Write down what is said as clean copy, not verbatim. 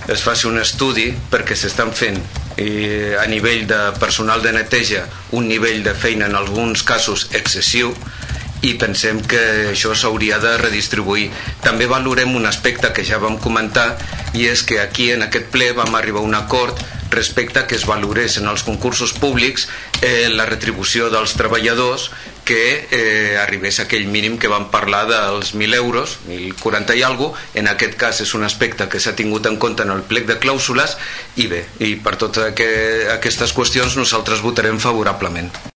es faci un estudi, perquè s'estan fent a nivell de personal de neteja un nivell de feina en alguns casos excessiu, i pensem que això s'hauria de redistribuir. També valorem un aspecte que ja vam comentar, i és que aquí en aquest ple vam arribar a un acord respecte a que es valorés en els concursos públics la retribució dels treballadors, que arribés a aquell mínim que vam parlar dels 1.000 euros, 1.040 i alguna cosa. En aquest cas és un aspecte que s'ha tingut en compte en el plec de clàusules, i bé, i per totes aquestes qüestions nosaltres votarem favorablement.